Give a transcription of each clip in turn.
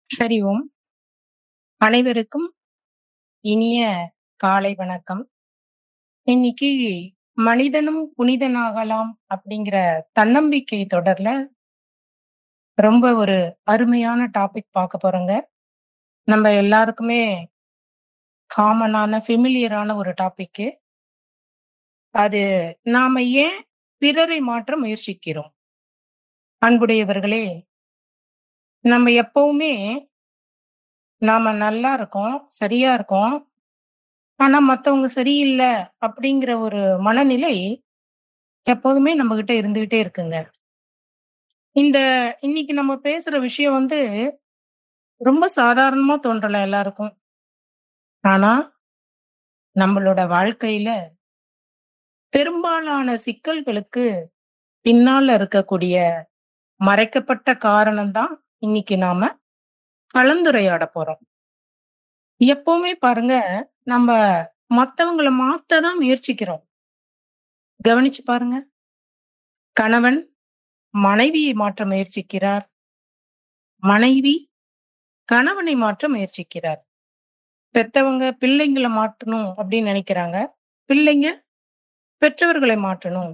ஹரி ஓம். அனைவருக்கும் இனிய காலை வணக்கம். இன்னைக்கு மனிதனும் புனிதனாகலாம் அப்படிங்கிற தன்னம்பிக்கை தொடர்ல ரொம்ப ஒரு அருமையான டாபிக் பார்க்க போறோங்க. நம்ம எல்லாருக்குமே காமனான, ஃபெமிலியரான ஒரு டாபிக்கு. அது நாம ஏன் பிறரை மாற்ற முயற்சிக்கிறோம்? அன்புடையவர்களே, நம்ம எப்பவுமே நாம நல்லா இருக்கோம், சரியா இருக்கோம். ஆனா மத்தவங்க சரியில்ல அப்படிங்கிற ஒரு மனநிலை எப்போதுமே நம்மகிட்ட இருந்துகிட்டே இருக்குங்க. இந்த இன்னைக்கு நம்ம பேசுற விஷயம் வந்து ரொம்ப சாதாரணமா தோன்றலாம் எல்லாருக்கும். ஆனா, நம்மளோட வாழ்க்கையில பெரும்பாலான சிக்கல்களுக்கு பின்னால இருக்கக்கூடிய மறைக்கப்பட்ட காரணம் தான் இன்னைக்கு நாம கலந்துரையாட போறோம். எப்பவுமே பாருங்க, நம்ம மத்தவங்கள மாத்த தான் முயற்சிக்கிறோம். கவனிச்சு பாருங்க. கணவன் மனைவியை மாற்ற முயற்சிக்கிறார். மனைவி கணவனை மாற்ற முயற்சிக்கிறார். பெத்தவங்க பிள்ளைங்கள மாத்தணும் அப்படின்னு நினைக்கிறாங்க. பிள்ளைங்க பெற்றவர்களை மாற்றணும்.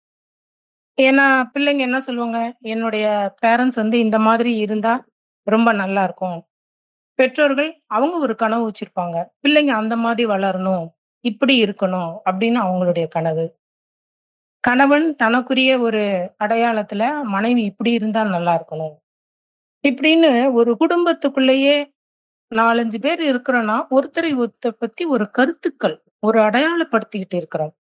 ஏன்னா, பிள்ளைங்க என்ன சொல்லுவாங்க, என்னுடைய பேரண்ட்ஸ் வந்து இந்த மாதிரி இருந்தா ரொம்ப நல்லா இருக்கும். பெற்றோர்கள் அவங்க ஒரு கனவு வச்சிருப்பாங்க. பிள்ளைங்க அந்த மாதிரி வளரணும், இப்படி இருக்கணும் அப்படின்னு அவங்களுடைய கனவு. கணவன் தனக்குரிய ஒரு அடையாளத்துல மனைவி இப்படி இருந்தா நல்லா இருக்கணும். இப்படின்னு ஒரு குடும்பத்துக்குள்ளேயே 4, 5 பேர் இருக்கிறோம்னா, ஒருத்தரை ஒருத்தர் பத்தி ஒரு கருத்துக்கள், ஒரு அடையாளப்படுத்திக்கிட்டு இருக்கிறோம்.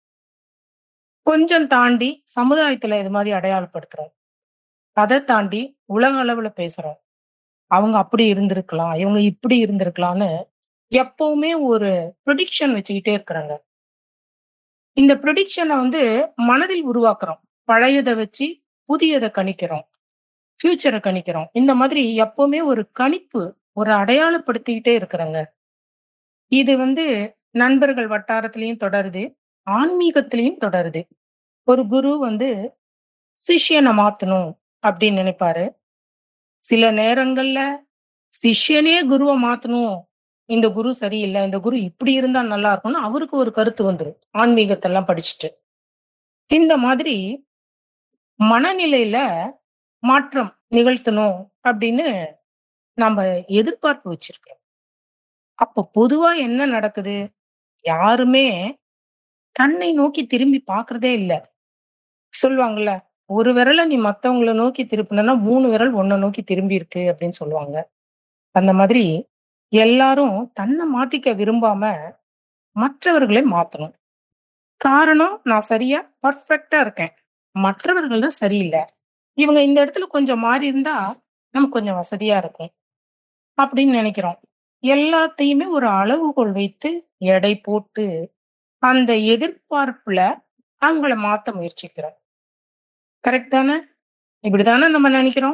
கொஞ்சம் தாண்டி சமுதாயத்துல இது மாரி அடையாளப்படுத்துறோம். அத தாண்டி உலக அளவுல பேசுறோம். அவங்க அப்படி இருந்திருக்கலாம். இவங்க இப்படி இருந்திருக்கலான்னு எப்பவுமே ஒரு ப்ரிடிக்ஷன் வச்சுக்கிட்டே இருக்கிறாங்க. இந்த ப்ரிடிக்ஷன வந்து மனதில் உருவாக்குறோம். பழையத வச்சு புதியத கணிக்கிறோம். ஃபியூச்சர கணிக்கிறோம். இந்த மாதிரி எப்பவுமே ஒரு கணிப்பு, ஒரு அடையாளப்படுத்திக்கிட்டே இருக்கிறாங்க. இது வந்து நண்பர்கள் வட்டாரத்திலயும் தொடருது. ஆன்மீகத்திலயும் தொடருது. ஒரு குரு வந்து சிஷ்யன மாத்தணும் அப்படின்னு நினைப்பாரு. சில நேரங்கள்ல சிஷ்யனே குருவ மாத்தணும். இந்த குரு சரியில்ல. இந்த குரு இப்படி இருந்தா நல்லா இருக்கும்னு அவருக்கு ஒரு கருத்து வந்துரும். ஆன்மீகத்தெல்லாம் படிச்சுட்டு. இந்த மாதிரி மனநிலையில மாற்றம் நிகழ்த்தணும் அப்படின்னு நம்ப எதிர்பார்ப்பு வச்சிருக்கிறோம். அப்ப பொதுவா என்ன நடக்குது? யாருமே தன்னை நோக்கி திரும்பி பார்க்கிறதே இல்ல. சொல்லுவாங்கல்ல, "ஒரு விரல நீ மத்தவங்கள நோக்கி திருப்புனன்னா 3 விரல் உன்ன நோக்கி திரும்பி இருக்கு" அப்படின்னு சொல்லுவாங்க. அந்த மாதிரி எல்லாரும் தன்ன மாத்திக்க விரும்பாம மற்றவர்களை மாத்தணும். காரணம் நான் சரியா பெர்ஃபெக்ட்டா இருக்கேன். மற்றவர்கள் தான் சரியில்ல. இவங்க இந்த இடத்துல கொஞ்சம் மாறி இருந்தா, நமக்கு கொஞ்சம் வசதியா இருக்கும். அப்படின்னு நெனைக்கிறோம். எல்லாத்தையுமே ஒரு அளவுகோல் வைத்து, எடை போட்டு, அந்த எதிர்பார்ப்புல அவங்கள மாத்த முயற்சிக்கிறோம். கரெக்ட் தானே? இப்படித்தானே நம்ம நெனைக்கிறோம்.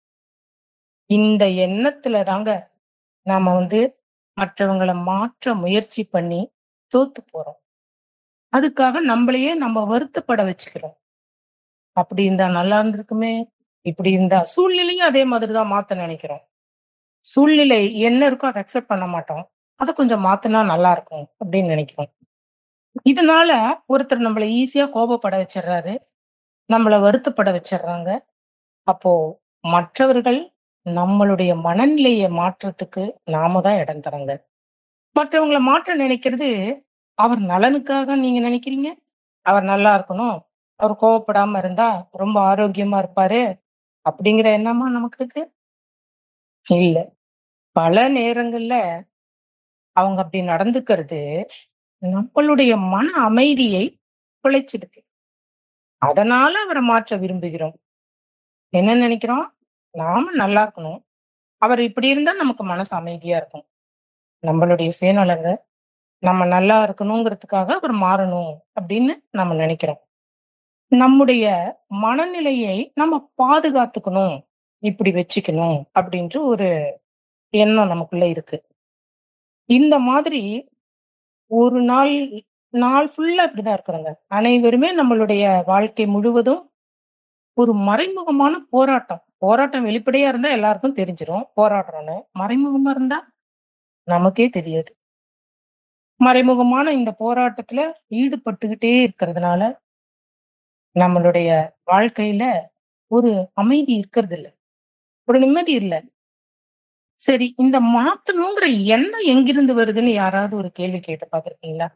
இந்த எண்ணத்துல தாங்க நாம வந்து மற்றவங்கள மாற்ற முயற்சி பண்ணி தோத்து போறோம். அதுக்காக நம்பளையே நம்ம வருத்தப்பட வச்சுக்கிறோம். அப்படி இருந்தா நல்லா இருந்திருக்குமே! இப்படி இருந்தா சூழ்நிலையும் அதே மாதிரி தான் மாத்த நெனைக்கிறோம். சூழ்நிலை என்ன இருக்கோ அத அக்செப்ட் பண்ண மாட்டோம். அத கொஞ்சம் மாத்துனா நல்லா இருக்கும் அப்படின்னு நெனைக்கிறோம். இதனால ஒருத்தர் நம்மள ஈஸியா கோபப்பட வச்சுடுறாரு. நம்மள வருத்தப்பட வச்சுடுறாங்க. அப்போ மற்றவர்கள் நம்மளுடைய மனநிலைய மாற்றத்துக்கு நாம தான் இடம் தரங்க. மற்றவங்கள மாற்ற நினைக்கிறது அவர் நலனுக்காக நீங்க நினைக்கிறீங்க? அவர் நல்லா இருக்கணும். அவர் கோவப்படாம இருந்தா ரொம்ப ஆரோக்கியமா இருப்பாரு. அப்படிங்கிற எண்ணமா நமக்கு இருக்கு? இல்ல. பல நேரங்கள்ல அவங்க அப்படி நடந்துக்கிறது, நம்மளுடைய மன அமைதியை குலைச்சிடுது. அதனால அவர மாற்ற விரும்புகிறோம். என்ன நெனைக்கிறோம்? நாம நல்லா இருக்கணும். அவர் இப்படி இருந்தா நமக்கு மனசு அமைதியா இருக்கும். நம்மளுடைய சுயநலங்க, நம்ம நல்லா இருக்கணுங்கிறதுக்காக அவர் மாறணும் அப்படின்னு நம்ம நெனைக்கிறோம். நம்முடைய மனநிலையை நம்ம பாதுகாத்துக்கணும். இப்படி வச்சுக்கணும் அப்படின்ற ஒரு எண்ணம் நமக்குள்ள இருக்கு. இந்த மாதிரி ஒரு நாள் நாள் ஃபுல்லா இப்படிதான் இருக்கிறோங்க. அனைவருமே நம்மளுடைய வாழ்க்கை முழுவதும் ஒரு மறைமுகமான போராட்டம். போராட்டம் வெளிப்படையா இருந்தா எல்லாருக்கும் தெரிஞ்சிரும் போராடுறோம்ன்னு. மறைமுகமா இருந்தா நமக்கே தெரியாது. மறைமுகமான இந்த போராட்டத்துல ஈடுபட்டுக்கிட்டே இருக்கிறதுனால, நம்மளுடைய வாழ்க்கையில ஒரு அமைதி இருக்கிறதில்ல. ஒரு நிம்மதி இல்ல. சரி, இந்த மாத்தணுங்கிற எண்ணம் எங்கிருந்து வருதுன்னு யாராவது ஒரு கேள்வி கேட்டு பார்த்திருக்கீங்களா?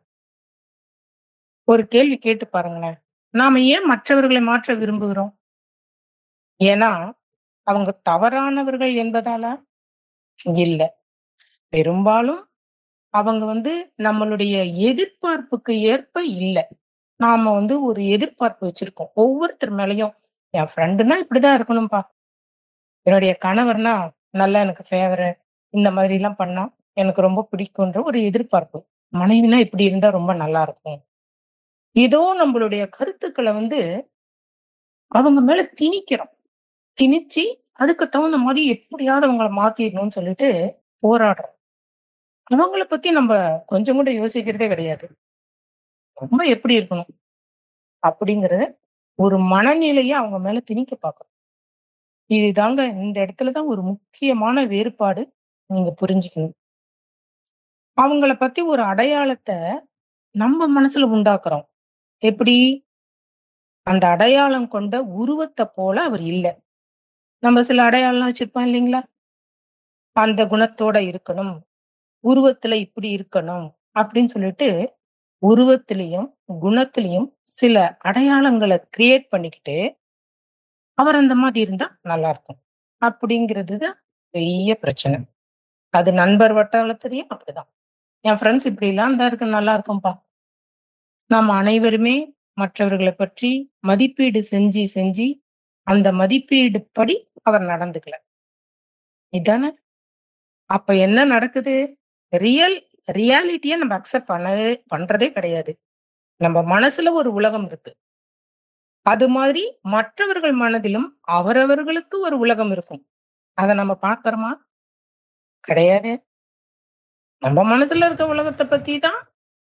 ஒரு கேள்வி கேட்டு பாருங்களேன். நாம ஏன் மற்றவர்களை மாற்ற விரும்புகிறோம்? ஏன்னா, அவங்க தவறானவர்கள் என்பதாலா? இல்ல. பெரும்பாலும் அவங்க நம்மளுடைய எதிர்பார்ப்புக்கு ஏற்ப இல்ல. நாம ஒரு எதிர்பார்ப்பு வச்சிருக்கோம். ஒவ்வொருத்தர் மேலயும், என் ஃப்ரெண்டுன்னா இப்படிதான் இருக்கணும்பா. என்னுடைய கணவர்னா நல்லா எனக்கு ஃபேவரு. இந்த மாதிரிலாம் பண்ணா எனக்கு ரொம்ப பிடிக்குன்ற ஒரு எதிர்பார்ப்பு. மனைவினா இப்படி இருந்தா ரொம்ப நல்லா இருக்கும். ஏதோ நம்மளுடைய கருத்துக்கள அவங்க மேல திணிக்கிறோம். திணிச்சு அதுக்கு தகுந்த மாரி எப்படியாவது அவங்கள மாத்திரணும்னு சொல்லிட்டு போராடுறோம். அவங்கள பத்தி நம்ப கொஞ்சம் கூட யோசிக்கிறதே கிடையாது. ரொம்ப எப்படி இருக்கணும் அப்படிங்கிற ஒரு மனநிலைய அவங்க மேல திணிக்க பார்க்கிறோம். இதுதாங்க இந்த இடத்துல தான் ஒரு முக்கியமான வேறுபாடு நீங்க புரிஞ்சுக்கணும். அவங்கள பத்தி ஒரு அடையாளத்த நம்ம மனசுல உண்டாக்குறோம். எப்படி? அந்த அடையாளம் கொண்ட உருவத்த போல அவர் இல்ல. நம்ம சில அடையாளம்லாம் வச்சிருப்போம் இல்லைங்களா? அந்த குணத்தோட இருக்கணும். உருவத்துல இப்படி இருக்கணும். அப்படின்னு சொல்லிட்டு உருவத்திலயும், குணத்திலயும் சில அடையாளங்கள கிரியேட் பண்ணிக்கிட்டு, அவர் அந்த மாதிரி இருந்தா நல்லாருக்கும். அப்படிங்கிறது தான் பெரிய பிரச்சனை. அது நண்பர் வட்டாரத்திலயும் அப்படிதான். என் ஃப்ரெண்ட்ஸ் இப்படிலாம் இருந்தா இருக்கு நல்லா இருக்கும்பா. நாம் அனைவருமே மற்றவர்கள பற்றி மதிப்பீடு செஞ்சு, செஞ்சு அந்த மதிப்பீடு படி அவர் நடந்துக்கல. இதானே? அப்ப என்ன நடக்குது? ரியல் ரியாலிட்டிய நம்ம அக்செப்ட் பண்றதே கிடையாது. நம்ம மனசுல ஒரு உலகம் இருக்கு. அது மாதிரி மற்றவர்கள் மனதிலும் அவரவர்களுக்கு ஒரு உலகம் இருக்கும். அத நம்ம பார்க்கிறோமா? கிடையாதே. நம்ம மனசுல இருக்க உலகத்த பத்தி தான்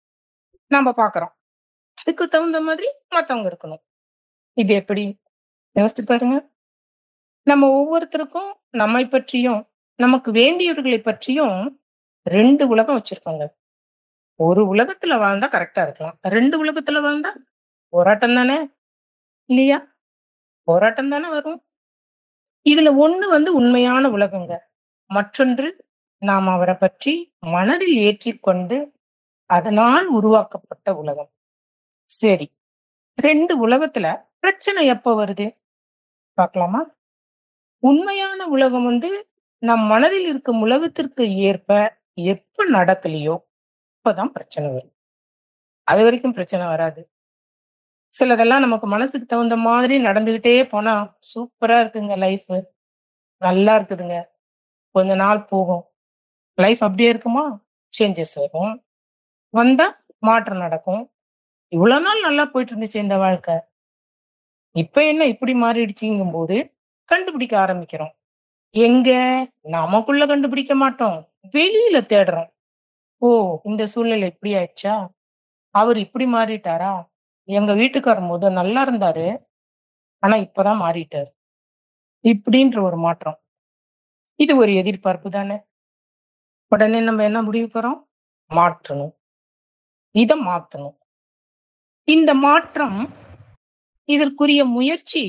நாம பார்க்கிறோம். அதுக்கு தகுந்த மாதிரி மத்தவங்க இருக்கணும். இது எப்படி? யோசிச்சு பாருங்க. நம்ம ஒவ்வொருத்தருக்கும் நம்மை பற்றியும், நமக்கு வேண்டியவர்களை பற்றியும் 2 உலகம் வச்சிருக்கோங்க. ஒரு உலகத்துல வாழ்ந்தா கரெக்ட்டா இருக்கலாம். 2 உலகத்துல வாழ்ந்தா போராட்டம் தானே! இல்லையா? போராட்டம் தானே வரும். இதுல ஒண்ணு உண்மையான உலகங்க. மற்றொன்று நாம் அவர பற்றி மனதில் ஏற்றிக்கொண்டு, அதனால் உருவாக்கப்பட்ட உலகம். சரி. 2 உலகத்துல பிரச்சனை எப்ப வருது? பார்க்கலாமா? உண்மையான உலகம் நம் மனதில் இருக்கும் உலகத்திற்கு ஏற்ப எப்ப நடக்கலையோ, அப்பதான் பிரச்சனை வரும். அதுவரைக்கும் பிரச்சனை வராது. சிலதெல்லாம் நமக்கு மனசுக்கு தகுந்த மாதிரி நடந்துகிட்டே போனா, சூப்பரா இருக்குங்க லைஃபு. நல்லா இருக்குதுங்க. கொஞ்ச நாள் போகும். லைஃப் அப்படியே இருக்குமா? சேஞ்சஸ் வரும். வந்தா மாற்றம் நடக்கும். இவ்வளோ நாள் நல்லா போயிட்டு இருந்துச்சு இந்த வாழ்க்கை. இப்ப என்ன இப்படி மாறிடுச்சுங்கும்போது, கண்டுபிடிக்க ஆரம்பிக்கிறோம். எங்க? நமக்குள்ள கண்டுபிடிக்க மாட்டோம். வெளியில தேடுறோம். ஓ! இந்த சூழ்நிலை இப்படி ஆயிடுச்சா? அவரு இப்படி மாறிட்டாரா? எங்க வீட்டுக்காரர் நல்லா இருந்தாரு. ஆனா இப்பதான் மாறிட்டாரு. இப்படின்ற ஒரு மாற்றம். இது ஒரு எதிர்பார்ப்பு தானே! உடனே நம்ம என்ன முடிவுக்கு வரோம்? மாற்றணும். இத மாத்தணும். இந்த மாற்றம் இதற்குரிய முயற்சி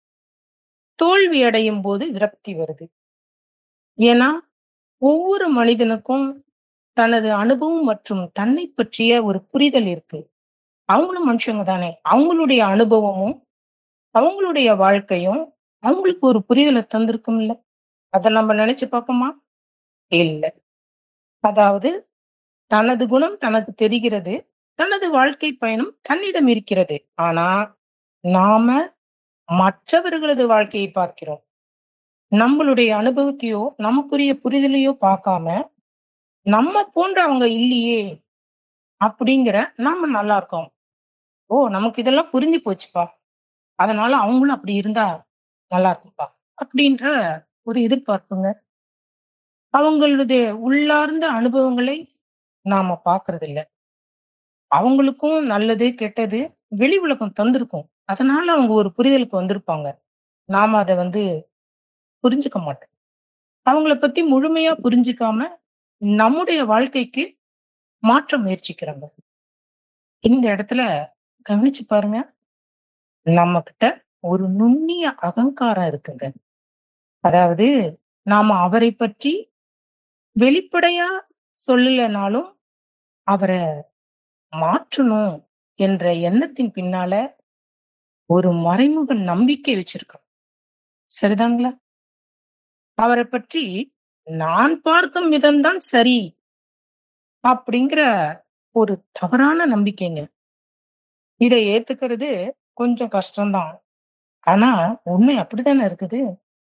தோல்வி அடையும்போது விரக்தி வருது. ஏன்னா, ஒவ்வொரு மனிதனுக்கும் தனது அனுபவம் மற்றும் தன்னைப் பற்றிய ஒரு புரிதல் இருக்கு. அவங்களும் மனுஷங்க தானே! அவங்களுடைய அனுபவமும், அவங்களுடைய வாழ்க்கையும் அவங்களுக்கு ஒரு புரிதல தந்திருக்கும்ல. அத நம்ம நெனச்சு பாப்போமா? இல்ல. அதாவது தனது குணம் தனக்கு தெரிகிறது. தனது வாழ்க்கை பயணம் தன்னிடம் இருக்கிறது. ஆனா, நாம மற்றவர்களது வாழ்க்கையை பார்க்கிறோம். நம்மளுடைய அனுபவத்தையோ, நமக்குரிய புரிதலையோ பார்க்காம, நம்ம போன்ற அவங்க இல்லையே! அப்படிங்கிற நாம நல்லா இருக்கோம். ஓ! நமக்கு இதெல்லாம் புரிஞ்சு போச்சுப்பா. அதனால அவங்களும் அப்படி இருந்தா நல்லா இருக்கும்ப்பா. அப்படின்ற ஒரு எதிர்பார்ப்புங்க. அவங்களுடைய உள்ளார்ந்த அனுபவங்களை நாம பார்க்கறதில்ல. அவங்களுக்கும் நல்லது, கெட்டது வெளி உலகம் தந்திருக்கும். அதனால அவங்க ஒரு புரிதலுக்கு வந்திருப்பாங்க. நாம அத புரிஞ்சுக்க மாட்டோம். அவங்கள பத்தி முழுமையா புரிஞ்சுக்காம, நம்முடைய வாழ்க்கைக்கு மாற்ற முயற்சிக்கிறோங்க. இந்த இடத்துல கவனிச்சு பாருங்க. நம்மகிட்ட ஒரு நுண்ணிய அகங்காரம் இருக்குங்க. அதாவது நாம அவரைப் பற்றி வெளிப்படையா சொல்லலனாலும், அவர மாற்றணும் என்ற எண்ணத்தின் பின்னால ஒரு மறைமுக நம்பிக்கை வச்சிருக்கோம். சரிதாங்களா? அவரைப் பற்றி நான் பார்க்கும் விதம் தான் சரி அப்படிங்கிற ஒரு தவறான நம்பிக்கைங்க. இத ஏத்துக்கிறது கொஞ்சம் கஷ்டம் தான். ஆனா உண்மை அப்படித்தானே இருக்குது.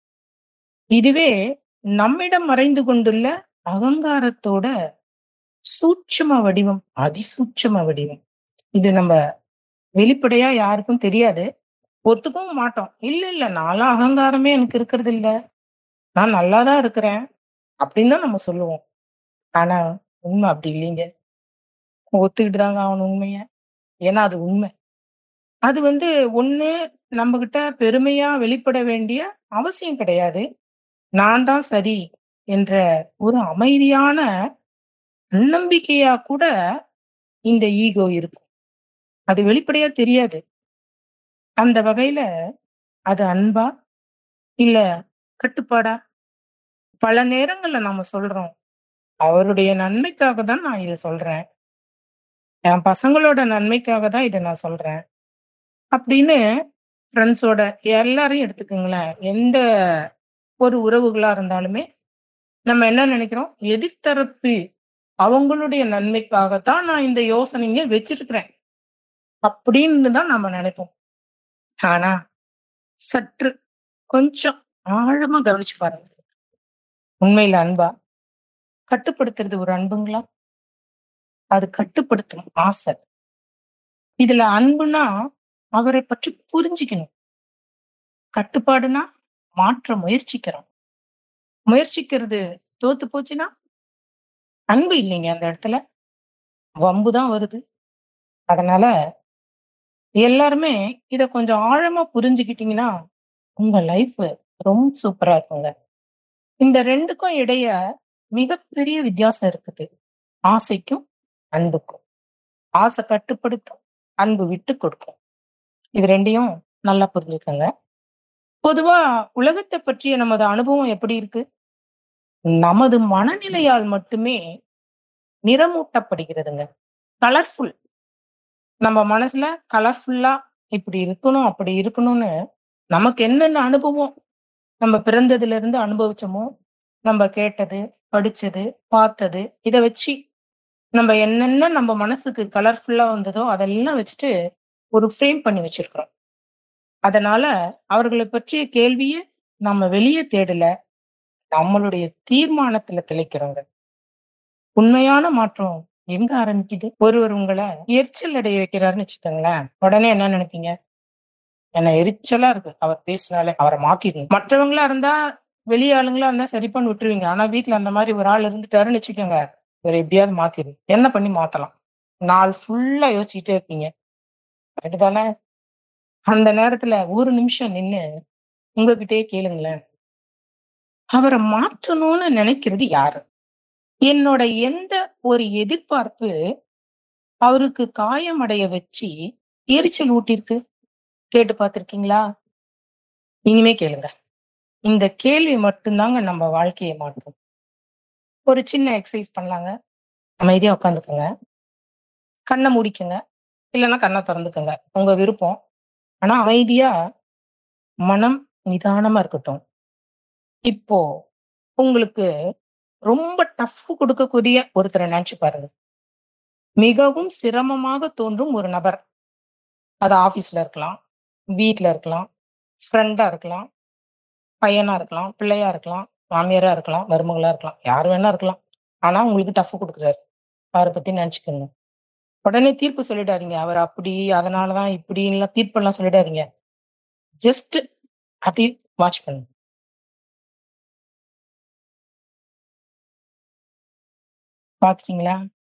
இதுவே நம்மிடம் மறைந்து கொண்டுள்ள அகங்காரத்தோட சூட்சும வடிவம், அதிசூட்சும வடிவம். இது நம்ம வெளிப்படையா யாருக்கும் தெரியாது. ஒத்துக்கவும் மாட்டோம். இல்ல, இல்ல நான்லாம் அகங்காரமே எனக்கு இருக்கிறது இல்ல. நான் நல்லா தான் இருக்கிறேன். அப்படின்னு தான் நம்ம சொல்லுவோம். ஆனா உண்மை அப்படி இல்லைங்க. ஒத்துக்கிட்டு தாங்க ஆகணும் உண்மைய. ஏன்னா அது உண்மை. அது ஒண்ணு நம்மகிட்ட பெருமையா வெளிப்பட வேண்டிய அவசியம் கிடையாது. நான் தான் சரி என்ற ஒரு அமைதியான தன்னம்பிக்கையா கூட இந்த ஈகோ இருக்கும். அது வெளிப்படையா தெரியாது. அந்த வகையில அது அன்பா? இல்ல கட்டுப்பாடா? பல நேரங்கள்ல நாம சொல்றோம். அவருடைய நன்மைக்காக தான் நான் இத சொல்றேன். என் பசங்களோட நன்மைக்காக தான் இத நான் சொல்றேன். அப்படின்னு ஃப்ரெண்ட்ஸோட எல்லாரையும் எடுத்துக்கங்களேன். எந்த ஒரு உறவுகளா இருந்தாலுமே, நம்ம என்ன நெனைக்கிறோம்? எதிர்த்தரப்பு அவங்களுடைய நன்மைக்காக தான் நான் இந்த யோசனைய வச்சிருக்கிறேன். அப்படின்னு தான் நம்ம நெனைப்போம். ஆனா, சற்று கொஞ்சம் ஆழமா கவனிச்சு பாருங்க. உண்மையில அன்பா? கட்டுப்படுத்துறது ஒரு அன்புங்களா? அது கட்டுப்படுத்தும் ஆசை. இதுல அன்புனா, அவரைப் பற்றி புரிஞ்சுக்கணும். கட்டுப்பாடுனா, மாற்ற முயற்சிக்கிறோம். முயற்சிக்கிறது தோத்து போச்சுன்னா, அன்பு இல்லைங்க அந்த இடத்துல. வம்பு தான் வருது. அதனால எல்லாருமே இத கொஞ்சம் ஆழமா புரிஞ்சுக்கிட்டீங்கன்னா, உங்க லைஃப் ரொம்ப சூப்பரா இருக்குங்க. இந்த 2க்கும் இடைய மிகப்பெரிய வித்தியாசம் இருக்குது. ஆசைக்கும், அன்புக்கும். ஆசை கட்டுப்படுத்தும், அன்பு விட்டுக் கொடுக்கும். இது 2யும் நல்லா புரிஞ்சுக்கங்க. பொதுவா உலகத்த பற்றிய நமது அனுபவம் எப்படி இருக்கு? நமது மனநிலையால் மட்டுமே நிறமூட்டப்படுகிறதுங்க. கலர்ஃபுல். நம்ம மனசுல கலர்ஃபுல்லா இப்படி இருக்கணும், அப்படி இருக்கணும்னு நமக்கு என்னென்ன அனுபவம் நம்ம பிறந்ததிலிருந்து அனுபவிச்சோமோ, நம்ம கேட்டது, படிச்சது, பார்த்தது, இத வச்சு நம்ம என்னென்ன நம்ம மனசுக்கு கலர்ஃபுல்லா வந்ததோ, அதெல்லாம் வச்சுட்டு ஒரு ஃப்ரேம் பண்ணி வச்சிருக்கிறோம். அதனால அவர்கள பற்றிய கேள்விய நம்ம வெளிய தேடல. நம்மளுடைய தீர்மானத்துல திளைக்கிறோங்க. உண்மையான மாற்றம் எங்க ஆரம்பிக்குது? ஒருவர் உங்கள எரிச்சல் அடைய வைக்கிறாருன்னு வச்சுக்கோங்களேன். உடனே என்ன நினைப்பீங்க? என்ன எரிச்சலா இருக்கு. அவர் பேசினாலே அவர மாத்திடணும். மற்றவங்களா இருந்தா, வெளி ஆளுங்களா இருந்தா சரி பண்ணி விட்டுருவீங்க. ஆனா வீட்ல அந்த மாரி ஒரு ஆள் இருந்துட்டாருன்னு வச்சுக்கோங்க. இவர எப்படியாவது மாத்திரணும். என்ன பண்ணி மாத்தலாம்? நாள் ஃபுல்லா யோசிச்சுக்கிட்டே இருப்பீங்க. கரெக்ட் தானே? அந்த நேரத்துல ஒரு நிமிஷம் நின்னு உங்ககிட்டயே கேளுங்களேன். அவர மாற்றணும்னு நினைக்கிறது யாரு? என்னோட எந்த ஒரு எதிர்பார்ப்பு அவருக்கு காயமடைய வச்சு எரிச்சல் ஊட்டியிருக்கு? கேட்டு பார்த்திருக்கீங்களா? இனிமே கேளுங்க. இந்த கேள்வி மட்டும் தாங்க நம்ம வாழ்க்கைய மாற்றும். ஒரு சின்ன எக்சர்சைஸ் பண்ணலாங்க. அமைதியா உட்காந்துக்கங்க. கண்ண மூடிக்கங்க. இல்லன்னா கண்ண தொறந்துக்கங்க. உங்க விருப்பம். ஆனா அமைதியா மனம் நிதானமா இருக்கட்டும். இப்போ உங்களுக்கு ரொம்ப டஃப் குடுக்கக்கூடிய ஒருத்தர நெனச்சு பாருங்க. மிகவும் சிரமமாக தோன்றும் ஒரு நபர். அது ஆபீஸ்ல இருக்கலாம், வீட்ல இருக்கலாம், ஃப்ரெண்டா இருக்கலாம், பையனா இருக்கலாம், பிள்ளையா இருக்கலாம், மாமியாரா இருக்கலாம், மருமகளா இருக்கலாம். யார் வேணா இருக்கலாம். ஆனா உங்களுக்கு டஃப் குடுக்குறாரு. அவர பத்தி நெனச்சுக்கங்க. உடனே தீர்ப்பு சொல்லிடாதீங்க. அவர் அப்படி, அதனால தான் இப்படின்லாம் தீர்ப்பெல்லாம் சொல்லிடாதீங்க. ஜஸ்ட் அப்படியே வாட்ச் பண்ணுங்க. பாத்துட்டீங்களா?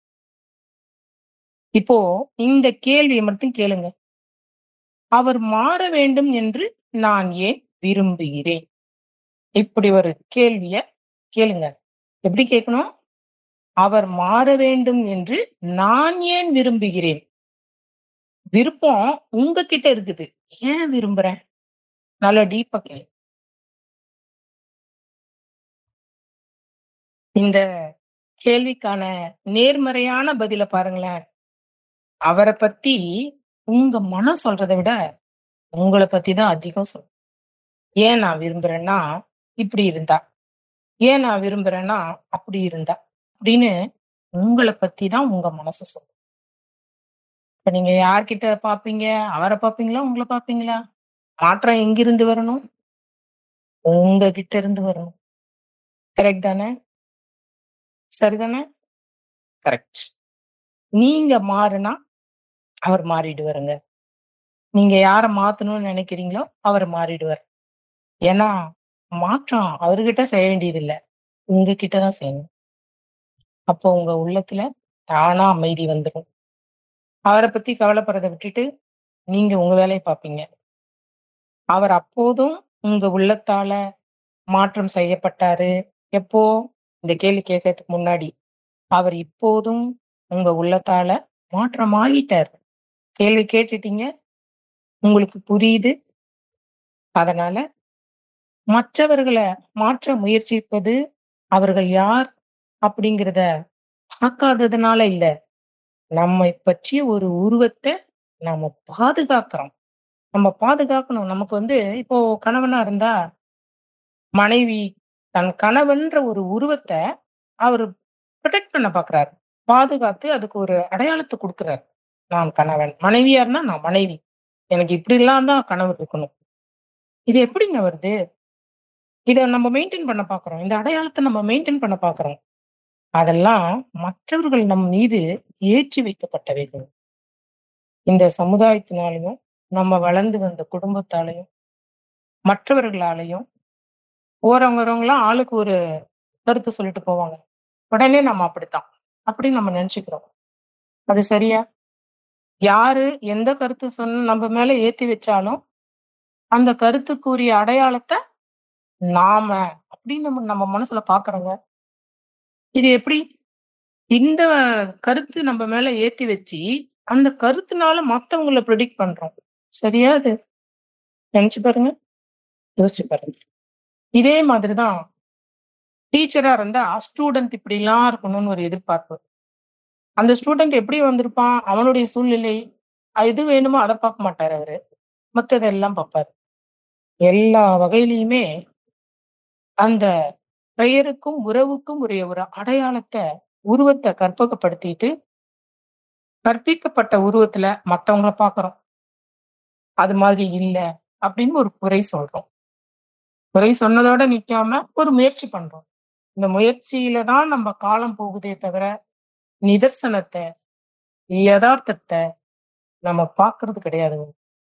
இப்போ இந்த கேள்விய மட்டும் கேளுங்க. அவர் மாற வேண்டும் என்று நான் ஏன் விரும்புகிறேன்? இப்படி ஒரு கேள்விய கேளுங்க. எப்படி கேட்கணும்? அவர் மாற வேண்டும் என்று நான் ஏன் விரும்புகிறேன்? விருப்பம் உங்ககிட்ட இருக்குது. ஏன் விரும்புறேன்? நல்லா டீப்பா கேளு. இந்த கேள்விக்கான நேர்மறையான பதில பாருங்களேன். அவர பத்தி உங்க மனம் சொல்றத விட, உங்கள பத்தி தான் அதிகம் சொல்லும். ஏன் நான் விரும்புறேன்னா, இப்படி இருந்தா. ஏன் நான் விரும்புறேன்னா, அப்படி இருந்தா. அப்படின்னு உங்கள பத்தி தான் உங்க மனசு சொல்லும். இப்ப நீங்க யார்கிட்ட பார்ப்பீங்க? அவர பார்ப்பீங்களா? உங்கள பார்ப்பீங்களா? மாற்றம் எங்கிருந்து வரணும்? உங்ககிட்ட இருந்து வரணும். கரெக்ட் தானே? சரிதானே? கரெக்ட். நீங்க மாறுனா, அவர் மாறிடுவாருங்க. நீங்க யார மாத்தணும்னு நெனைக்கிறீங்களோ, அவரு மாறிடுவாரு. ஏன்னா, மாற்றம் அவர்கிட்ட செய்ய வேண்டியதில்ல. உங்ககிட்ட தான் செய்யணும். அப்போ உங்க உள்ளத்துல தானா அமைதி வந்துரும். அவர பத்தி கவலைப்படுறத விட்டுட்டு, நீங்க உங்க வேலைய பார்ப்பீங்க. அவர் அப்போதும் உங்க உள்ளத்தால மாற்றம் செய்யப்பட்டாரு. எப்போ? இந்த கேள்வி கேட்கறதுக்கு முன்னாடி. அவர் இப்போதும் உங்க உள்ளத்தால மாற்றமாகிட்டாரு. கேள்வி கேட்டுட்டீங்க. உங்களுக்கு புரியுது. அதனால மற்றவர்கள மாற்ற முயற்சிப்பது, அவர்கள் யார் அப்படிங்கிறத பார்க்காததுனால இல்ல. நம்மை பற்றிய ஒரு உருவத்த நாம பாதுகாக்கிறோம். நம்ம பாதுகாக்கணும். நமக்கு இப்போ கணவனா இருந்தா, மனைவி தன் கணவன்ற ஒரு உருவத்த அவரு புரொடெக்ட் பண்ண பார்க்குறாரு. பாதுகாத்து அதுக்கு ஒரு அடையாளத்த குடுக்குறாரு. நான் கணவன். மனைவியா இருந்தா நான் மனைவி. எனக்கு இப்படிலாம் தான் கணவர் இருக்கணும். இது எப்படிங்க வருது? இத நம்ம மெயின்டெயின் பண்ண பார்க்குறோம். இந்த அடையாளத்த நம்ம மெயின்டெயின் பண்ண பார்க்குறோம். அதெல்லாம் மற்றவர்கள் நம் மீது ஏற்றி வைக்கப்பட்டவைகள். இந்த சமுதாயத்தினாலயும், நம்ம வளர்ந்து வந்த குடும்பத்தாலயும், மற்றவர்களாலயும் போறவங்க வரவங்கலாம் ஆளுக்கு ஒரு கருத்து சொல்லிட்டு போவாங்க. உடனே நம்ம அப்படித்தான். அப்படின்னு நம்ம நெனச்சுக்கிறோம். அது சரியா? யாரு எந்த கருத்து நம்ம மேல ஏத்தி வச்சாலும், அந்த கருத்துக்குரிய அடையாளத்த நாம அப்படின்னு நம்ம நம்ம மனசுல பார்க்குறோங்க. இது எப்படி? இந்த கருத்து நம்ம மேல ஏத்தி வச்சு, அந்த கருத்துனால மத்தவங்கள பிரெடிக்ட் பண்றோம். சரியா அது? நெனச்சு பாருங்க. யோசிச்சு பாருங்க. இதே மாதிரி தான் டீச்சரா இருந்தா, ஸ்டூடண்ட் இப்படிலாம் இருக்கணும்னு ஒரு எதிர்பார்ப்பு. அந்த ஸ்டூடண்ட் எப்படி வந்திருப்பான்? அவனுடைய சூழ்நிலை, எது வேணுமோ அத பார்க்க மாட்டாரு அவரு. மத்ததெல்லாம் பார்ப்பாரு. எல்லா வகையிலயுமே அந்த பெயருக்கும், உறவுக்கும் உரிய ஒரு அடையாளத்த, உருவத்த கற்பகப்படுத்திட்டு, கற்பிக்கப்பட்ட உருவத்துல மத்தவங்கள பார்க்குறோம். அது மாதிரி இல்ல அப்படின்னு ஒரு குறை சொல்றோம். குறை சொன்னதோட நிக்காம ஒரு முயற்சி பண்றோம். இந்த முயற்சியில தான் நம்ம காலம் போகுதே தவிர, நிதர்சனத்த, எதார்த்தத்த நம்ம பார்க்கறது கிடையாதுங்க.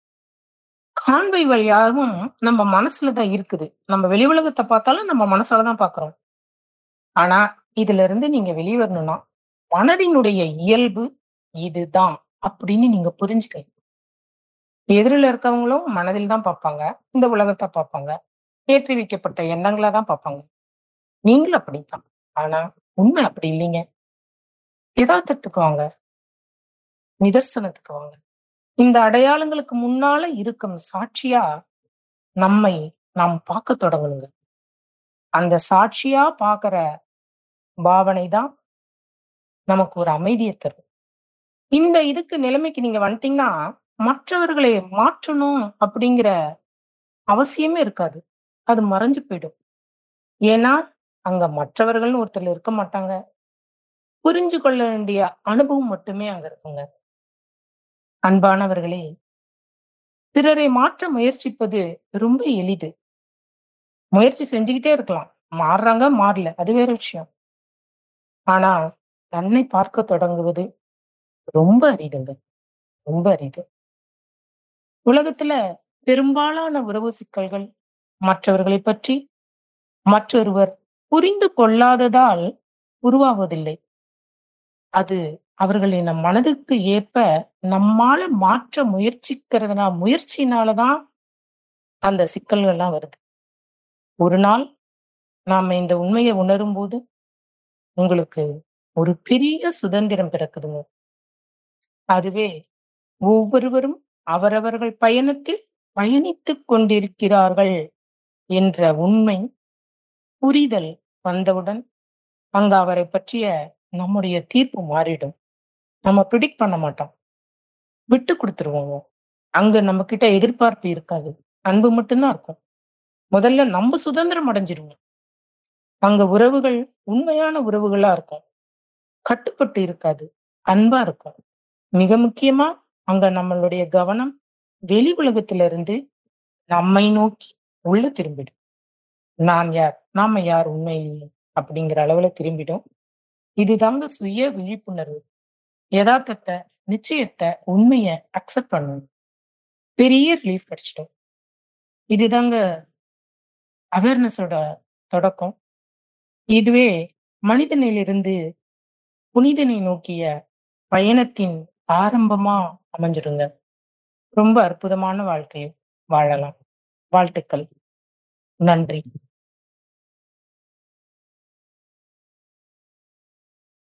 காண்பவைகள் யாவும் நம்ம மனசுல தான் இருக்குது. நம்ம வெளி உலகத்த பார்த்தாலும் நம்ம மனசால தான் பார்க்குறோம். ஆனா, இதிலிருந்து நீங்க வெளிய வரணும்னா, மனதினுடைய இயல்பு இதுதான் அப்படின்னு நீங்க புரிஞ்சுக்கணும். எதிரில இருக்கவங்களும் மனதில் தான் பார்ப்பாங்க. இந்த உலகத்த பார்ப்பாங்க. ஏற்றி வைக்கப்பட்ட எண்ணங்கள தான் பார்ப்பாங்க. நீங்களும் அப்படித்தான். ஆனா, உண்மை அப்படி இல்லைங்க. எதார்த்தத்துக்கு வாங்க. நிதர்சனத்துக்கு வாங்க. இந்த அடையாளங்களுக்கு முன்னால இருக்கும் சாட்சியா நம்மை நாம் பார்க்கத் தொடங்கணுங்க. அந்த சாட்சியா பார்க்கிற பாவனை தான் நமக்கு ஒரு அமைதிய தரும். இந்த நிலைமைக்கு நீங்க வந்துட்டீங்கன்னா, மற்றவர்களை மாற்றணும் அப்படிங்கிற அவசியமே இருக்காது. அது மறைஞ்சு போயிடும். ஏன்னா, அங்க மற்றவர்கள்னு ஒருத்தர் இருக்க மாட்டாங்க. புரிஞ்சு கொள்ள வேண்டிய அனுபவம் மட்டுமே அங்க இருக்குங்க. அன்பானவர்களே, பிறரை மாற்ற முயற்சிப்பது ரொம்ப எளிது. முயற்சி செஞ்சுகிட்டே இருக்கலாம். மாறுறாங்க, மாறல. அது வேற விஷயம். ஆனா, தன்னை பார்க்க தொடங்குவது ரொம்ப அரிதுங்க. ரொம்ப அரிது. உலகத்துல பெரும்பாலான உறவு சிக்கல்கள் மற்றவர்களைப் பற்றி மற்றொருவர் புரிந்து கொள்ளாததால் உருவாவதில்லை. அது அவர்களின் நம் மனதுக்கு ஏற்ப நம்மால மாற்ற முயற்சினால தான் அந்த சிக்கல்கள்லாம் வருது. ஒரு நாள் நாம இந்த உண்மைய உணரும்போது, உங்களுக்கு ஒரு பெரிய சுதந்திரம் பிறக்குதுங்க. அதுவே ஒவ்வொருவரும் அவரவர்கள் பயணத்தில் பயணித்துக் கொண்டிருக்கிறார்கள் என்ற உண்மை புரிதல் வந்தவுடன், அங்க அவரைப் பற்றிய நம்முடைய தீர்ப்பு மாறிடும். நம்ம பிரெடிக்ட் பண்ண மாட்டோம். விட்டு குடுத்துருவோங்க. அங்க நம்மகிட்ட எதிர்பார்ப்பு இருக்காது. அன்பு மட்டும் தான் இருக்கும். முதல்ல நம்ப சுதந்திரம் அடைஞ்சிருவோம். அங்க உறவுகள் உண்மையான உறவுகளா இருக்கும். கட்டுப்பட்டு இருக்காது. அன்பா இருக்கும். மிக முக்கியமா அங்க நம்மளுடைய கவனம் வெளி உலகத்திலிருந்து நம்மை நோக்கி உள்ள திரும்பிடும். நான் யார்? நாம யார் உண்மையிலேயே? அப்படிங்கிற அளவுல திரும்பிடும். இதுதாங்க சுய விழிப்புணர்வு. எதார்த்தத்த, நிச்சயத்த, உண்மைய அக்செப்ட் பண்ணணும். பெரிய ரிலீஃப் கிடைச்சிடும். இதுதாங்க அவேர்னஸோட தொடக்கம். இதுவே மனிதனிலிருந்து புனிதனை நோக்கிய பயணத்தின் ஆரம்பமா அமைஞ்சிருங்க. ரொம்ப அற்புதமான வாழ்க்கை வாழலாம். வாழ்த்துக்கள். நன்றி.